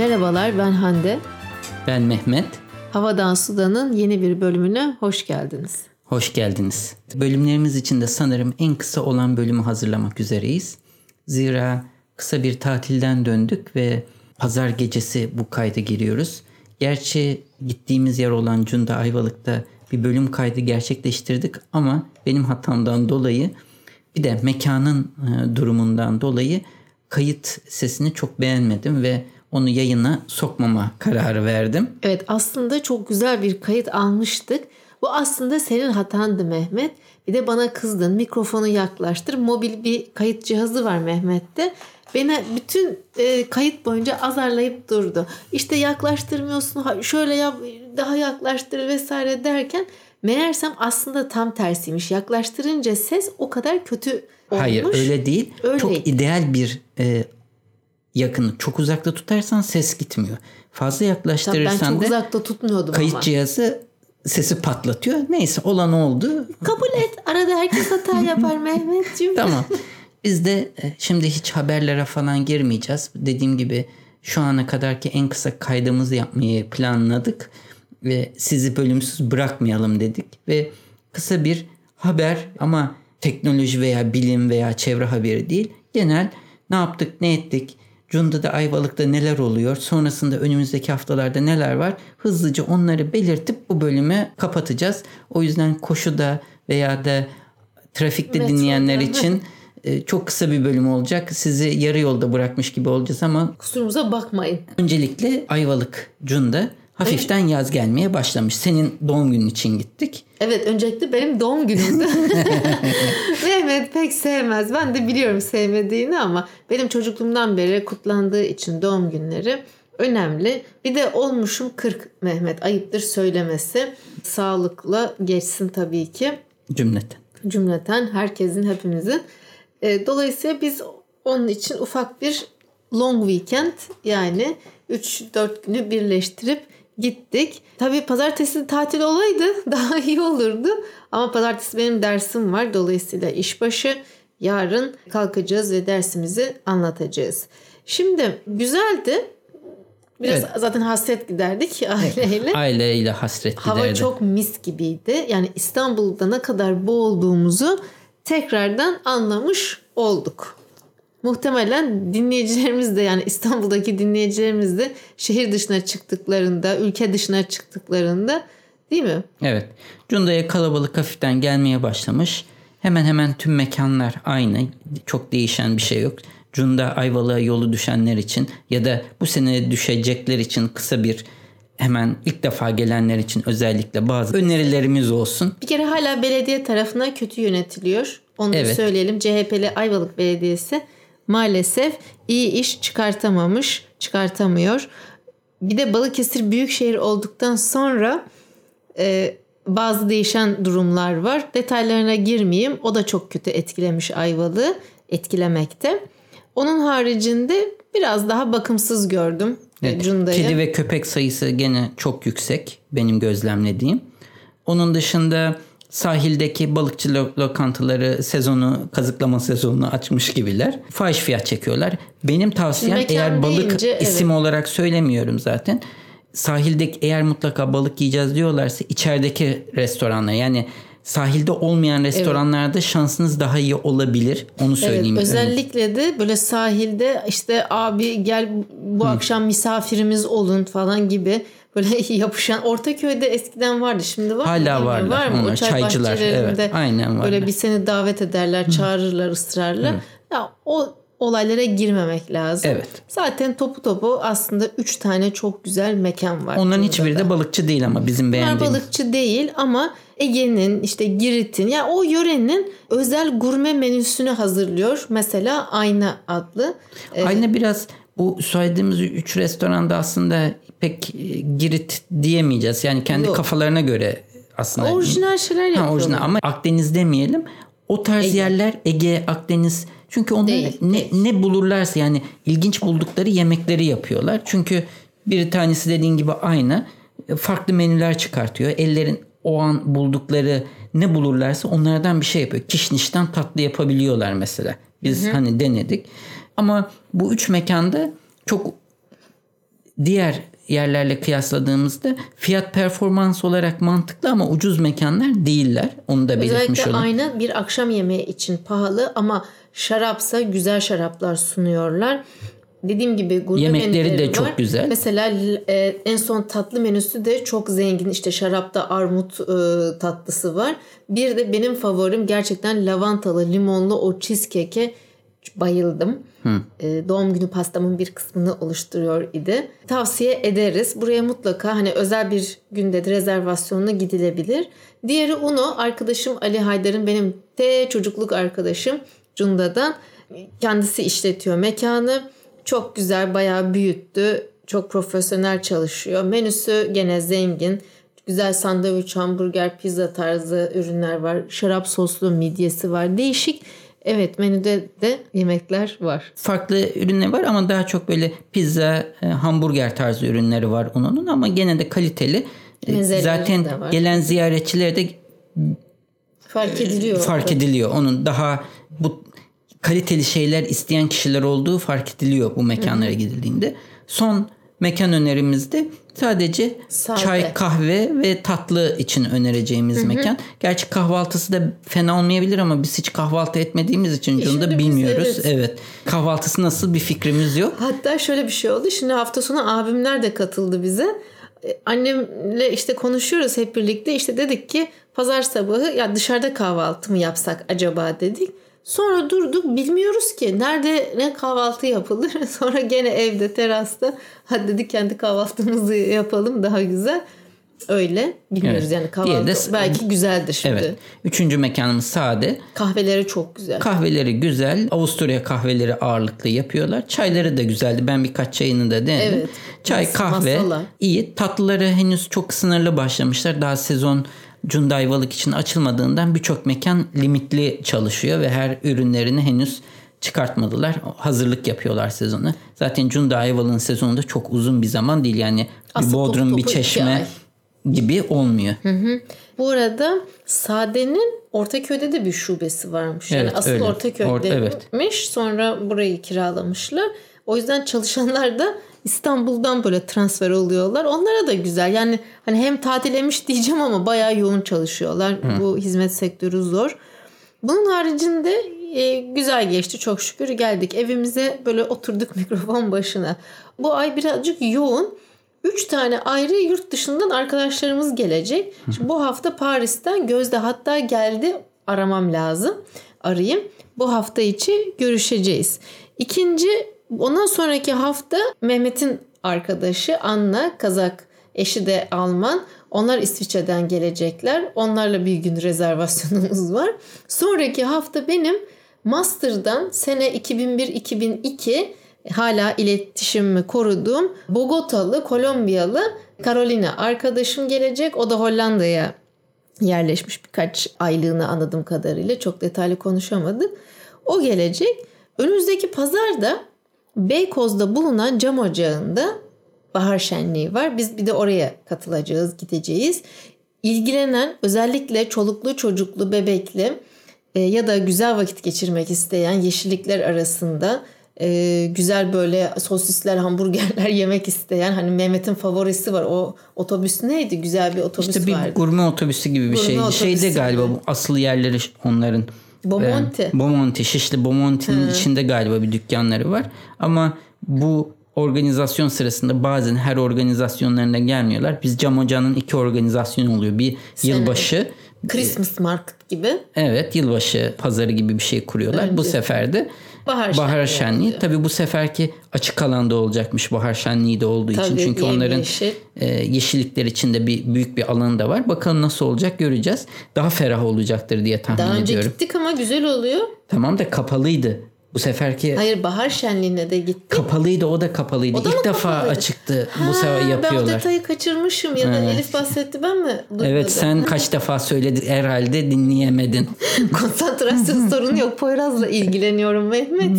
Merhabalar, ben Hande. Ben Mehmet. Havadan Sudan'ın yeni bir bölümüne hoş geldiniz. Hoş geldiniz. Bölümlerimiz içinde sanırım en kısa olan bölümü hazırlamak üzereyiz. Zira kısa bir tatilden döndük ve pazar gecesi bu kayda giriyoruz. Gerçi gittiğimiz yer olan Cunda Ayvalık'ta bir bölüm kaydı gerçekleştirdik ama benim hatamdan dolayı bir de mekanın durumundan dolayı kayıt sesini çok beğenmedim ve onu yayına sokmama kararı verdim. Evet, aslında çok güzel bir kayıt almıştık. Bu aslında senin hatandı Mehmet. Bir de bana kızdın. Mikrofonu yaklaştır. Mobil bir kayıt cihazı var Mehmet'te. Beni bütün kayıt boyunca azarlayıp durdu. İşte yaklaştırmıyorsun, şöyle yap, daha yaklaştır vesaire derken meğersem aslında tam tersiymiş. Yaklaştırınca ses o kadar kötü olmuş. Hayır, öyle değil. Öyle çok değil. ideal bir yakını. Çok uzakta tutarsan ses gitmiyor. Fazla yaklaştırırsan ben çok da uzakta tutmuyordum kayıt ama. cihazı sesi patlatıyor. Neyse, olan oldu. Kabul et. Arada herkes hata yapar Mehmetciğim. Tamam. Biz de şimdi hiç haberlere falan girmeyeceğiz. Dediğim gibi şu ana kadarki en kısa kaydımızı yapmayı planladık. Ve sizi bölümsüz bırakmayalım dedik. Ve kısa bir haber, ama teknoloji veya bilim veya çevre haberi değil. Genel ne yaptık, ne ettik, Cunda'da, Ayvalık'ta neler oluyor, sonrasında önümüzdeki haftalarda neler var, hızlıca onları belirtip bu bölümü kapatacağız. O yüzden koşuda veya da trafikte dinleyenler için çok kısa bir bölüm olacak. Sizi yarı yolda bırakmış gibi olacağız ama kusurumuza bakmayın. Öncelikle Ayvalık, Cunda hafiften yaz gelmeye başlamış. Senin doğum günün için gittik. Evet, öncelikle benim doğum günümdü. Mehmet pek sevmez. Ben de biliyorum sevmediğini ama benim çocukluğumdan beri kutlandığı için doğum günleri önemli. Bir de olmuşum 40 Mehmet. Ayıptır söylemesi. Sağlıkla geçsin tabii ki. Cümleten herkesin, hepimizin. Dolayısıyla biz onun için ufak bir long weekend, yani 3-4 günü birleştirip gittik. Tabii pazartesi tatil olaydı daha iyi olurdu. Ama pazartesi benim dersim var. Dolayısıyla işbaşı, yarın kalkacağız ve dersimizi anlatacağız. Şimdi güzeldi. Biraz zaten hasret giderdik aileyle. Aileyle hasret giderdi. Hava çok mis gibiydi. Yani İstanbul'da ne kadar boğulduğumuzu tekrardan anlamış olduk. Muhtemelen dinleyicilerimiz de, yani İstanbul'daki dinleyicilerimiz de şehir dışına çıktıklarında, ülke dışına çıktıklarında, değil mi? Evet. Cunda'ya kalabalık hafiften gelmeye başlamış. Hemen hemen tüm mekanlar aynı. Çok değişen bir şey yok. Cunda Ayvalık'a yolu düşenler için ya da bu sene düşecekler için kısa bir, hemen ilk defa gelenler için özellikle bazı önerilerimiz olsun. Bir kere hala belediye tarafından kötü yönetiliyor. Onu da söyleyelim. CHP'li Ayvalık Belediyesi maalesef iyi iş çıkartamıyor. Bir de Balıkesir büyükşehir olduktan sonra bazı değişen durumlar var. Detaylarına girmeyeyim. O da çok kötü etkilemiş Ayvalık'ı, etkilemekte. Onun haricinde biraz daha bakımsız gördüm Cunda'yı. Kedi ve köpek sayısı gene çok yüksek benim gözlemlediğim. Onun dışında sahildeki balıkçı lokantaları kazıklama sezonunu açmış gibiler. Fahiş fiyat çekiyorlar. Benim tavsiyem, eğer balık isim olarak söylemiyorum zaten. Sahildeki, eğer mutlaka balık yiyeceğiz diyorlarsa içerideki restoranlar, yani sahilde olmayan restoranlarda şansınız daha iyi olabilir. Onu söyleyeyim. Evet, özellikle de böyle sahilde işte abi gel bu akşam misafirimiz olun falan gibi böyle yapışan. Ortaköy'de eskiden vardı, şimdi var mı? Hala varlar. Var mı? O çaycılar. Evet, aynen var. Böyle bir seni davet ederler, çağırırlar ısrarla. Ya o olaylara girmemek lazım. Evet. Zaten topu aslında 3 tane çok güzel mekan var. Onların hiçbiri de balıkçı değil ama bizim beğendiğimiz. Bunlar balıkçı değil ama Ege'nin, işte Girit'in, yani o yörenin özel gurme menüsünü hazırlıyor. Mesela Ayna adlı. Ayna biraz bu söylediğimiz 3 restoranda aslında pek Girit diyemeyeceğiz. Yani kendi kafalarına göre aslında. Orijinal şeyler yapıyorlar. Orijinal, ama Akdeniz demeyelim. O tarz yerler Ege, Akdeniz. Çünkü onlar ne bulurlarsa, yani ilginç buldukları yemekleri yapıyorlar. Çünkü bir tanesi dediğin gibi Ayna farklı menüler çıkartıyor. Ellerin o an buldukları ne bulurlarsa onlardan bir şey yapıyor. Kişnişten tatlı yapabiliyorlar mesela. Biz hani denedik. Ama bu 3 mekanda çok diğer yerlerle kıyasladığımızda fiyat performans olarak mantıklı ama ucuz mekanlar değiller. Onu da belirtmiş Özellikle olalım. aynı bir akşam yemeği için pahalı ama şarapsa güzel şaraplar sunuyorlar. Dediğim gibi gurme Yemekleri menüleri de var. çok güzel. Mesela en son tatlı menüsü de çok zengin. İşte şarapta armut tatlısı var. Bir de benim favorim gerçekten lavantalı limonlu o cheesecake'e bayıldım. Doğum günü pastamın bir kısmını oluşturuyor idi. Tavsiye ederiz. Buraya mutlaka hani özel bir günde de rezervasyonla gidilebilir. Diğeri Uno. Arkadaşım Ali Haydar'ın benim çocukluk arkadaşım Cunda'dan. Kendisi işletiyor mekanı. Çok güzel, bayağı büyüttü. Çok profesyonel çalışıyor. Menüsü gene zengin. Güzel sandviç, hamburger, pizza tarzı ürünler var. Şarap soslu midyesi var. Değişik. Evet, menüde de yemekler var. Farklı ürünler var ama daha çok böyle pizza, hamburger tarzı ürünleri var onun ama gene de kaliteli. Zaten gelen ziyaretçilere de fark ediliyor. Onun daha bu kaliteli şeyler isteyen kişiler olduğu fark ediliyor bu mekanlara gidildiğinde. Son mekan önerimizde sadece çay, kahve ve tatlı için önereceğimiz mekan. Gerçi kahvaltısı da fena olmayabilir ama biz hiç kahvaltı etmediğimiz için Cunda bilmiyoruz. Evet. Kahvaltısı nasıl bir fikrimiz yok. Hatta şöyle bir şey oldu. Şimdi hafta sonu abimler de katıldı bize. Annemle işte konuşuyoruz hep birlikte. İşte dedik ki pazar sabahı ya dışarıda kahvaltı mı yapsak acaba dedik. Sonra durduk, bilmiyoruz ki nerede ne kahvaltı yapılır. Sonra gene evde terasta hadi dedik kendi kahvaltımızı yapalım daha güzel. Öyle bilmiyoruz evet. Yani kahvaltı belki güzeldir şimdi. Evet. Üçüncü mekanımız sade. Kahveleri çok güzel. Kahveleri güzel. Avusturya kahveleri ağırlıklı yapıyorlar. Çayları da güzeldi. Ben birkaç çayını da denedim. Evet. Çay, kahve iyi. Tatlıları henüz çok sınırlı başlamışlar. Daha sezon Cunda Ayvalık için açılmadığından birçok mekan limitli çalışıyor ve her ürünlerini henüz çıkartmadılar. Hazırlık yapıyorlar sezonu. Zaten Cunda Ayvalık'ın sezonu da çok uzun bir zaman değil. Yani bir Bodrum, bir Çeşme gibi olmuyor. Hı. Bu arada Sade'nin Ortaköy'de de bir şubesi varmış. Yani evet, asıl Ortaköy'deymiş. Sonra burayı kiralamışlar. O yüzden çalışanlar da İstanbul'dan böyle transfer oluyorlar. Onlara da güzel. Yani hani hem tatilemiş diyeceğim ama bayağı yoğun çalışıyorlar. Bu hizmet sektörü zor. Bunun haricinde güzel geçti. Çok şükür geldik. Evimize böyle oturduk mikrofon başına. Bu ay birazcık yoğun. 3 tane ayrı yurt dışından arkadaşlarımız gelecek. Şimdi bu hafta Paris'ten Gözde hatta geldi. Aramam lazım. Arayayım. Bu hafta içi görüşeceğiz. Ondan sonraki hafta Mehmet'in arkadaşı Anna, Kazak, eşi de Alman. Onlar İsviçre'den gelecekler. Onlarla bir gün rezervasyonumuz var. Sonraki hafta benim Master'dan sene 2001-2002 hala iletişimimi koruduğum Bogotalı, Kolombiyalı Carolina arkadaşım gelecek. O da Hollanda'ya yerleşmiş birkaç aylığına anladığım kadarıyla. Çok detaylı konuşamadık. O gelecek. Önümüzdeki pazarda Beykoz'da bulunan cam ocağında bahar şenliği var. Biz bir de oraya katılacağız, gideceğiz. İlgilenen özellikle çoluklu, çocuklu, bebekli ya da güzel vakit geçirmek isteyen yeşillikler arasında güzel böyle sosisler, hamburgerler yemek isteyen hani Mehmet'in favorisi var. O otobüs neydi? Güzel bir otobüs vardı. İşte bir gurme otobüsü gibi bir şey. Şeyde galiba bu asıl yerleri onların. Bomonti. Şişli Bomonti'nin içinde galiba bir dükkanları var. Ama bu organizasyon sırasında bazen her organizasyonlarına gelmiyorlar. Biz Cam Ocağı'nın 2 organizasyonu oluyor. Bir yılbaşı. Christmas Market gibi. Evet, yılbaşı pazarı gibi bir şey kuruyorlar. Bu sefer de Bahar Şenliği. Tabii bu seferki açık alanda olacakmış Bahar Şenliği de olduğu için. Çünkü onların yeşillikler içinde büyük bir alanı da var. Bakalım nasıl olacak göreceğiz. Daha ferah olacaktır diye tahmin ediyorum. Daha önce gittik ama güzel oluyor. Tamam da kapalıydı. Bu seferki... Hayır, Bahar Şenliği'ne de gittik. Kapalıydı, o da kapalıydı. İlk defa açıktı. Bu sefer yapıyorlar. Ben o detayı kaçırmışım ya da Elif bahsetti, ben mi duymadım? Evet, sen kaç defa söyledin herhalde, dinleyemedin. Konsantrasyon sorunu yok. Poyraz'la ilgileniyorum Mehmet.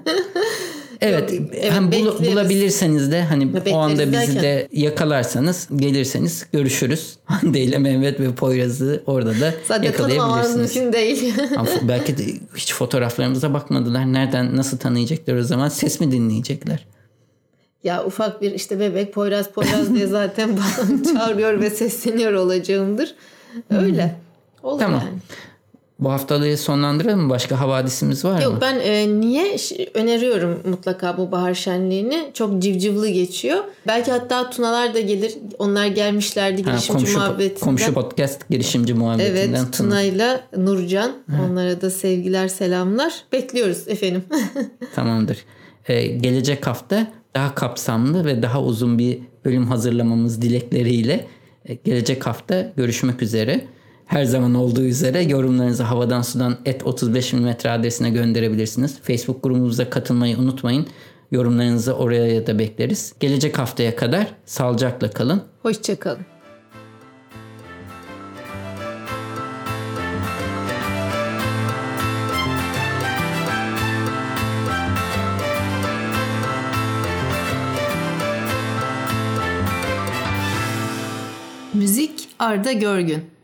Evet, bulabilirseniz de hani bekleriz, o anda bizi de yakalarsanız, gelirseniz görüşürüz. Hande ile Mehmet ve Poyraz'ı orada da zaten yakalayabilirsiniz. Zaten mümkün değil. Belki de hiç fotoğraflarımıza bakmadılar. Nereden, nasıl tanıyacaklar o zaman? Ses mi dinleyecekler? Ya ufak bir işte bebek Poyraz diye zaten çağırıyor ve sesleniyor olacağımdır. Öyle. Olur tamam. yani. Bu haftalığı sonlandıralım mı? Başka havadisimiz var mı? Yok ben niye öneriyorum mutlaka bu bahar şenliğini. Çok civcivli geçiyor. Belki hatta Tunalar da gelir. Onlar gelmişlerdi girişimci muhabbetinden. Komşu podcast girişimci muhabbetinden. Evet, Tuna'yla Nurcan. Onlara da sevgiler, selamlar. Bekliyoruz efendim. Tamamdır. Gelecek hafta daha kapsamlı ve daha uzun bir bölüm hazırlamamız dilekleriyle gelecek hafta görüşmek üzere. Her zaman olduğu üzere yorumlarınızı havadan sudan @35mm adresine gönderebilirsiniz. Facebook grubumuza katılmayı unutmayın. Yorumlarınızı oraya da bekleriz. Gelecek haftaya kadar sağlıcakla kalın. Hoşça kalın. Müzik Arda Görgün.